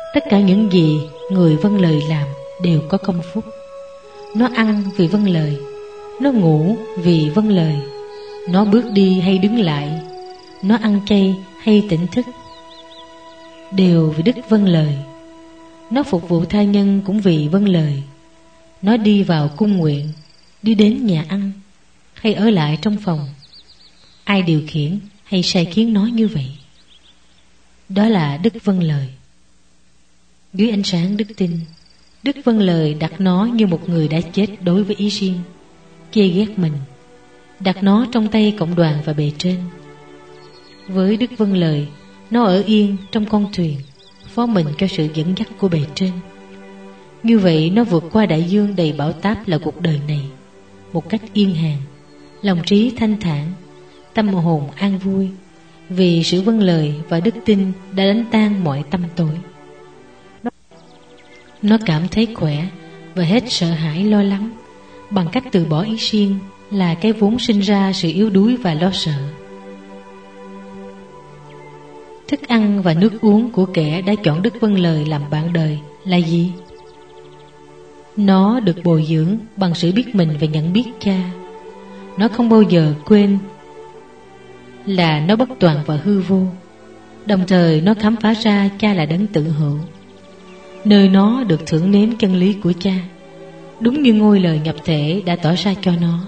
Tất cả những gì người vâng lời làm đều có công phúc. Nó ăn vì vâng lời, nó ngủ vì vâng lời, nó bước đi hay đứng lại, nó ăn chay hay tỉnh thức, đều vì đức vâng lời. Nó phục vụ tha nhân cũng vì vâng lời. Nó đi vào cung nguyện, đi đến nhà ăn, hay ở lại trong phòng, ai điều khiển hay sai khiến nó như vậy. Đó là đức vâng lời. Dưới ánh sáng đức tin, đức vâng lời đặt nó như một người đã chết đối với ý riêng, chê ghét mình, đặt nó trong tay cộng đoàn và bề trên. Với đức vâng lời, nó ở yên trong con thuyền, phó mình cho sự dẫn dắt của bề trên. Như vậy nó vượt qua đại dương đầy bão táp là cuộc đời này một cách yên hàng, lòng trí thanh thản, tâm hồn an vui, vì sự vâng lời và đức tin đã đánh tan mọi tâm tối. Nó cảm thấy khỏe và hết sợ hãi lo lắng bằng cách từ bỏ ý riêng là cái vốn sinh ra sự yếu đuối và lo sợ. Thức ăn và nước uống của kẻ đã chọn đức vâng lời làm bạn đời là gì? Nó được bồi dưỡng bằng sự biết mình và nhận biết cha. Nó không bao giờ quên là nó bất toàn và hư vô. Đồng thời nó khám phá ra cha là đấng tự hữu, nơi nó được thưởng nếm chân lý của cha, đúng như ngôi lời nhập thể đã tỏ ra cho nó.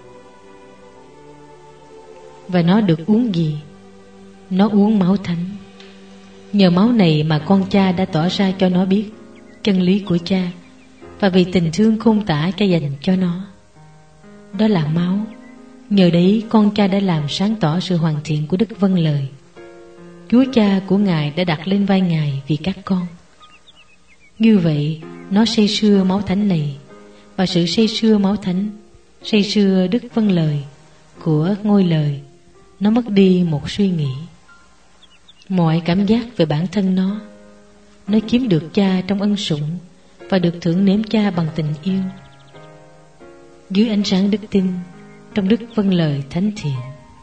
Và nó được uống gì? Nó uống máu thánh. Nhờ máu này mà con cha đã tỏ ra cho nó biết chân lý của cha, và vì tình thương khôn tả cha dành cho nó. Đó là máu. Nhờ đấy con cha đã làm sáng tỏ sự hoàn thiện của đức vâng lời. Chúa cha của Ngài đã đặt lên vai Ngài vì các con. Như vậy nó say sưa máu thánh này, và sự say sưa máu thánh, say sưa đức vâng lời của ngôi lời, nó mất đi một suy nghĩ, mọi cảm giác về bản thân nó. Nó chiếm được cha trong ân sủng và được thưởng nếm cha bằng tình yêu. Dưới ánh sáng đức tin, trong đức vâng lời thánh thiện.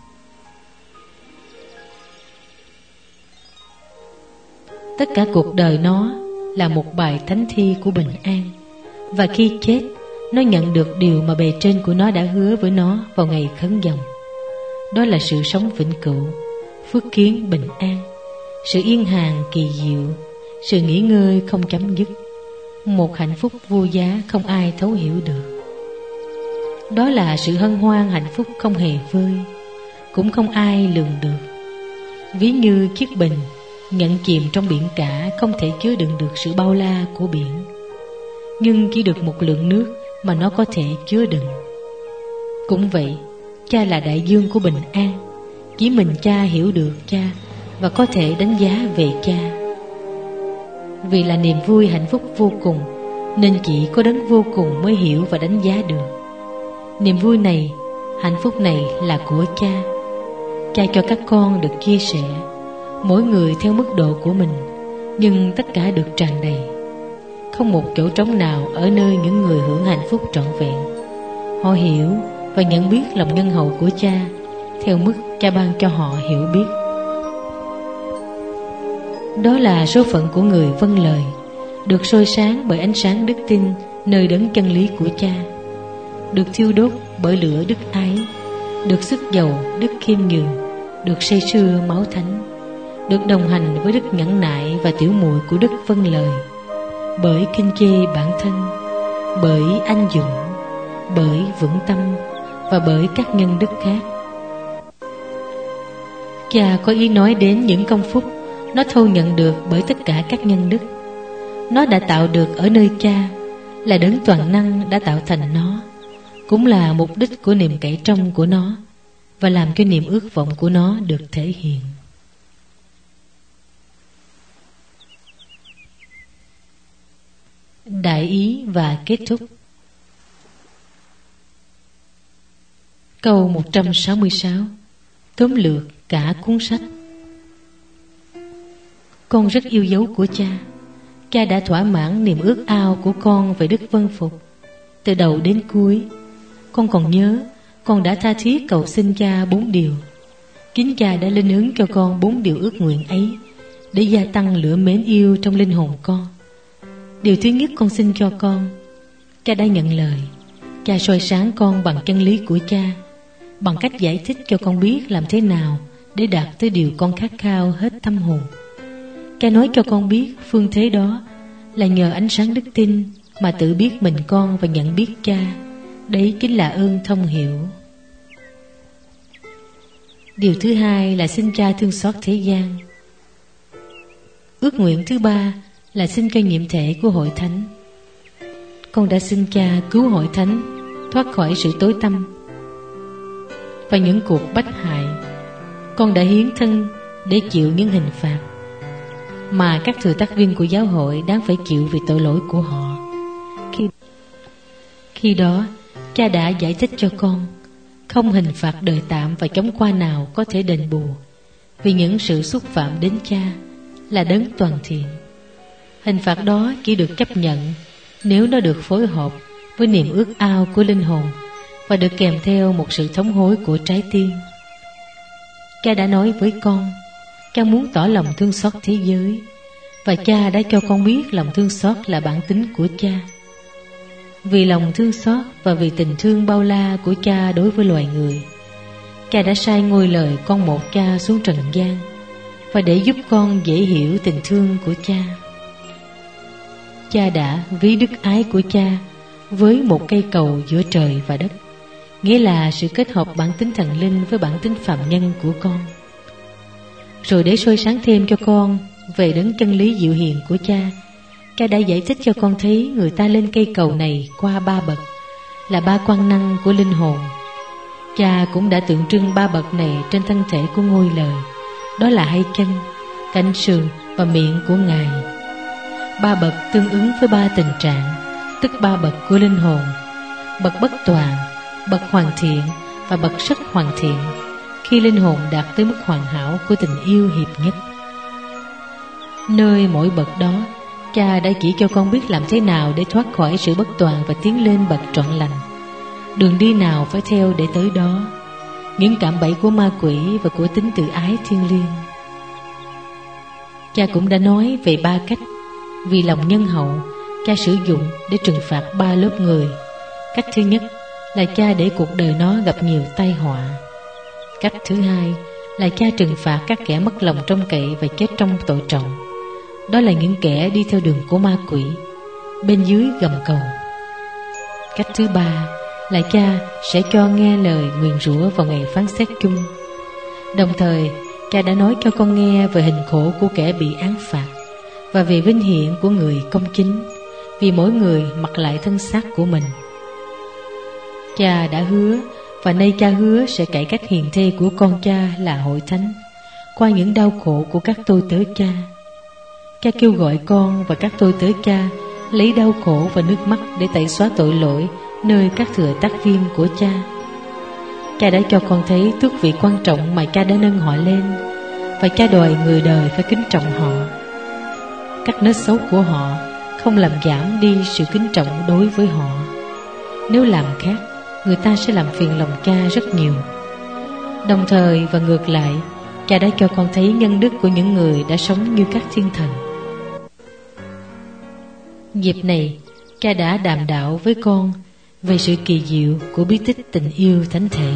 Tất cả cuộc đời nó là một bài thánh thi của bình an, và khi chết, nó nhận được điều mà bề trên của nó đã hứa với nó vào ngày khấn vòng. Đó là sự sống vĩnh cửu, phước kiến bình an, sự yên hàng kỳ diệu, sự nghỉ ngơi không chấm dứt, một hạnh phúc vô giá không ai thấu hiểu được. Đó là sự hân hoan hạnh phúc không hề vơi, cũng không ai lường được. Ví như chiếc bình nhận chìm trong biển cả không thể chứa đựng được sự bao la của biển, nhưng chỉ được một lượng nước mà nó có thể chứa đựng. Cũng vậy, cha là đại dương của bình an. Chỉ mình cha hiểu được cha và có thể đánh giá về cha. Vì là niềm vui hạnh phúc vô cùng, nên chỉ có đấng vô cùng mới hiểu và đánh giá được. Niềm vui này, hạnh phúc này là của cha. Cha cho các con được chia sẻ, mỗi người theo mức độ của mình, nhưng tất cả được tràn đầy. Không một chỗ trống nào ở nơi những người hưởng hạnh phúc trọn vẹn. Họ hiểu và nhận biết lòng nhân hậu của cha theo mức cha ban cho họ hiểu biết. Đó là số phận của người vâng lời, được soi sáng bởi ánh sáng đức tin nơi đấng chân lý của cha, được thiêu đốt bởi lửa đức ái, được sức dầu đức khiêm nhường, được say sưa máu thánh, được đồng hành với đức nhẫn nại và tiểu muội của đức vâng lời, bởi kinh chê bản thân, bởi anh dũng, bởi vững tâm và bởi các nhân đức khác. Cha có ý nói đến những công phúc nó thâu nhận được bởi tất cả các nhân đức. Nó đã tạo được ở nơi cha, là đấng toàn năng đã tạo thành nó, cũng là mục đích của niềm cậy trông của nó, và làm cho niềm ước vọng của nó được thể hiện. Đại ý và kết thúc. Câu 166 tóm lược cả cuốn sách. Con rất yêu dấu của cha. Cha đã thỏa mãn niềm ước ao của con về đức vâng phục. Từ đầu đến cuối, con còn nhớ con đã tha thiết cầu xin cha 4 điều. Chính cha đã linh ứng cho con 4 điều ước nguyện ấy, để gia tăng lửa mến yêu trong linh hồn con. Điều thứ nhất con xin cho con, cha đã nhận lời. Cha soi sáng con bằng chân lý của cha, bằng cách giải thích cho con biết làm thế nào để đạt tới điều con khát khao hết tâm hồn. Cha nói cho con biết phương thế đó là nhờ ánh sáng đức tin mà tự biết mình con và nhận biết cha. Đấy chính là ơn thông hiểu. Điều thứ hai là xin cha thương xót thế gian. Ước nguyện thứ ba là xin cho nhiệm thể của hội thánh. Con đã xin cha cứu hội thánh thoát khỏi sự tối tăm và những cuộc bách hại. Con đã hiến thân để chịu những hình phạt mà các thừa tác viên của giáo hội đáng phải chịu vì tội lỗi của họ. Khi đó, cha đã giải thích cho con, không hình phạt đời tạm và chóng qua nào có thể đền bù vì những sự xúc phạm đến cha là đấng toàn thiện. Hình phạt đó chỉ được chấp nhận nếu nó được phối hợp với niềm ước ao của linh hồn và được kèm theo một sự thống hối của trái tim. Cha đã nói với con, cha muốn tỏ lòng thương xót thế giới, và cha đã cho con biết lòng thương xót là bản tính của cha. Vì lòng thương xót và vì tình thương bao la của cha đối với loài người, cha đã sai ngôi lời con một cha xuống trần gian, và để giúp con dễ hiểu tình thương của cha, cha đã ví đức ái của cha với một cây cầu giữa trời và đất, nghĩa là sự kết hợp bản tính thần linh với bản tính phàm nhân của con. Rồi để soi sáng thêm cho con về đấng chân lý dịu hiền của cha, cha đã giải thích cho con thấy người ta lên cây cầu này qua ba bậc, là ba quan năng của linh hồn. Cha cũng đã tượng trưng ba bậc này trên thân thể của ngôi lời, đó là hai chân, cánh sườn và miệng của Ngài. Ba bậc tương ứng với ba tình trạng, tức ba bậc của linh hồn: bậc bất toàn, bậc hoàn thiện và bậc rất hoàn thiện, khi linh hồn đạt tới mức hoàn hảo của tình yêu hiệp nhất. Nơi mỗi bậc đó, cha đã chỉ cho con biết làm thế nào để thoát khỏi sự bất toàn và tiến lên bậc trọn lành, đường đi nào phải theo để tới đó, những cạm bẫy của ma quỷ và của tính tự ái thiêng liêng. Cha cũng đã nói về ba cách vì lòng nhân hậu cha sử dụng để trừng phạt ba lớp người. Cách thứ nhất là cha để cuộc đời nó gặp nhiều tai họa. Cách thứ hai là cha trừng phạt các kẻ mất lòng trông cậy và chết trong tội trọng, đó là những kẻ đi theo đường của ma quỷ bên dưới gầm cầu. Cách thứ ba là cha sẽ cho nghe lời nguyền rủa vào ngày phán xét chung. Đồng thời, cha đã nói cho con nghe về hình khổ của kẻ bị án phạt và về vinh hiển của người công chính, vì mỗi người mặc lại thân xác của mình. Cha đã hứa, và nay cha hứa sẽ cải cách hiền thê của con cha là hội thánh qua những đau khổ của các tôi tớ cha. Cha kêu gọi con và các tôi tớ cha lấy đau khổ và nước mắt để tẩy xóa tội lỗi nơi các thừa tác viên của cha. Cha đã cho con thấy tước vị quan trọng mà cha đã nâng họ lên, và cha đòi người đời phải kính trọng họ. Các nết xấu của họ không làm giảm đi sự kính trọng đối với họ. Nếu làm khác, người ta sẽ làm phiền lòng cha rất nhiều. Đồng thời và ngược lại, cha đã cho con thấy nhân đức của những người đã sống như các thiên thần. Dịp này, cha đã đàm đạo với con về sự kỳ diệu của bí tích tình yêu thánh thể.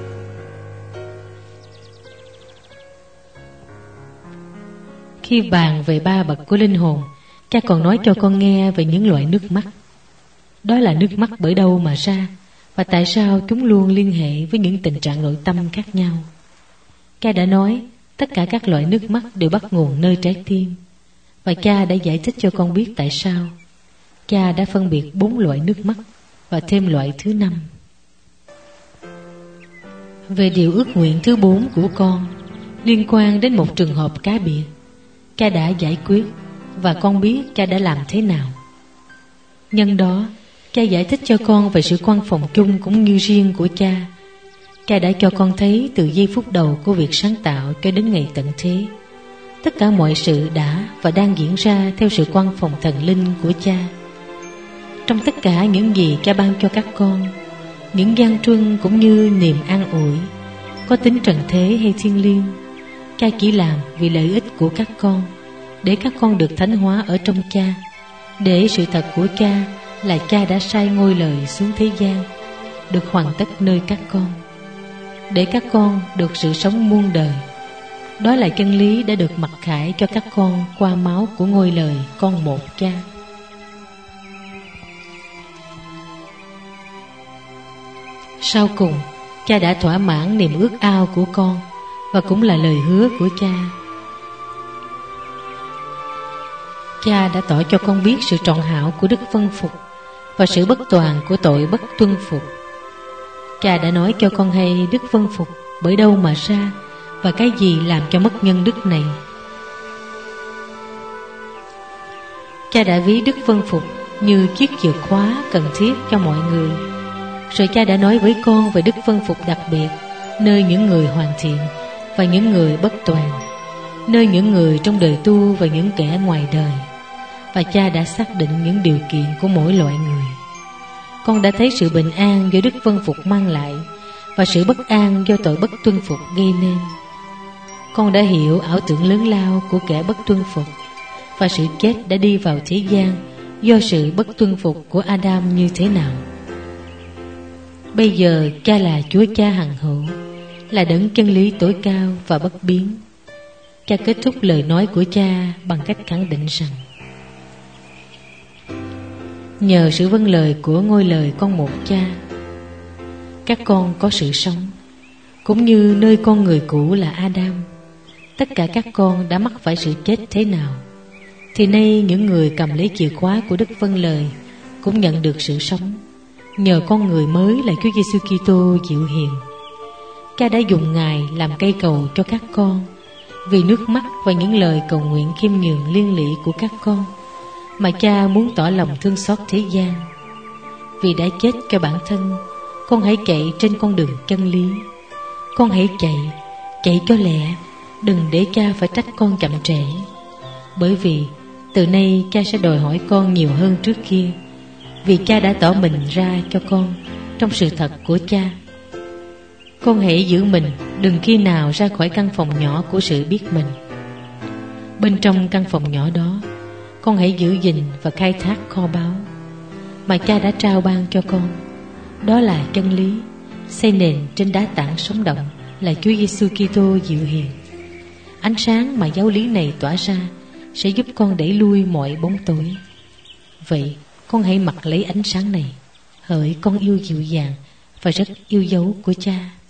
Khi bàn về ba bậc của linh hồn, cha còn nói cho con nghe về những loại nước mắt. Đó là nước mắt bởi đâu mà ra, và tại sao chúng luôn liên hệ với những tình trạng nội tâm khác nhau. Cha đã nói tất cả các loại nước mắt đều bắt nguồn nơi trái tim, và cha đã giải thích cho con biết tại sao. Cha đã phân biệt 4 loại nước mắt và thêm loại thứ 5. Về điều ước nguyện thứ 4 của con, liên quan đến một trường hợp cá biệt, cha đã giải quyết, và con biết cha đã làm thế nào. Nhân đó, cha giải thích cho con về sự quan phòng chung cũng như riêng của cha. Cha đã cho con thấy từ giây phút đầu của việc sáng tạo cho đến ngày tận thế, tất cả mọi sự đã và đang diễn ra theo sự quan phòng thần linh của cha. Trong tất cả những gì cha ban cho các con, những gian truân cũng như niềm an ủi, có tính trần thế hay thiêng liêng, cha chỉ làm vì lợi ích của các con để các con được thánh hóa ở trong Cha, để sự thật của Cha là Cha đã sai ngôi lời xuống thế gian được hoàn tất nơi các con, để các con được sự sống muôn đời. Đó là chân lý đã được mặc khải cho các con qua máu của ngôi lời con một Cha. Sau cùng, Cha đã thỏa mãn niềm ước ao của con, và cũng là lời hứa của Cha. Cha đã tỏ cho con biết sự trọn hảo của đức vâng phục và sự bất toàn của tội bất tuân phục. Cha đã nói cho con hay đức vâng phục bởi đâu mà ra, và cái gì làm cho mất nhân đức này. Cha đã ví đức vâng phục như chiếc chìa khóa cần thiết cho mọi người. Rồi Cha đã nói với con về đức vâng phục đặc biệt nơi những người hoàn thiện và những người bất toàn, nơi những người trong đời tu và những kẻ ngoài đời. Và Cha đã xác định những điều kiện của mỗi loại người. Con đã thấy sự bình an do đức vâng phục mang lại, và sự bất an do tội bất tuân phục gây nên. Con đã hiểu ảo tưởng lớn lao của kẻ bất tuân phục, và sự chết đã đi vào thế gian do sự bất tuân phục của Adam như thế nào. Bây giờ Cha là Chúa Cha hằng hữu, là đấng chân lý tối cao và bất biến. Cha kết thúc lời nói của Cha bằng cách khẳng định rằng nhờ sự vâng lời của ngôi lời con một Cha, các con có sự sống. Cũng như nơi con người cũ là Adam, tất cả các con đã mắc phải sự chết thế nào, thì nay những người cầm lấy chìa khóa của đức vâng lời cũng nhận được sự sống nhờ con người mới là Chúa Giêsu Kitô dịu hiền. Cha đã dùng Ngài làm cây cầu cho các con, vì nước mắt và những lời cầu nguyện khiêm nhường liên lỉ của các con mà Cha muốn tỏ lòng thương xót thế gian. Vì đã chết cho bản thân, con hãy chạy trên con đường chân lý. Con hãy chạy cho lẹ, đừng để Cha phải trách con chậm trễ. Bởi vì từ nay Cha sẽ đòi hỏi con nhiều hơn trước kia, vì Cha đã tỏ mình ra cho con trong sự thật của Cha. Con hãy giữ mình, đừng khi nào ra khỏi căn phòng nhỏ của sự biết mình. Bên trong căn phòng nhỏ đó, con hãy giữ gìn và khai thác kho báu mà Cha đã trao ban cho con. Đó là chân lý xây nền trên đá tảng sống động là Chúa Giêsu Kitô dịu hiền. Ánh sáng mà giáo lý này tỏa ra sẽ giúp con đẩy lui mọi bóng tối. Vậy con hãy mặc lấy ánh sáng này, hỡi con yêu dịu dàng và rất yêu dấu của Cha.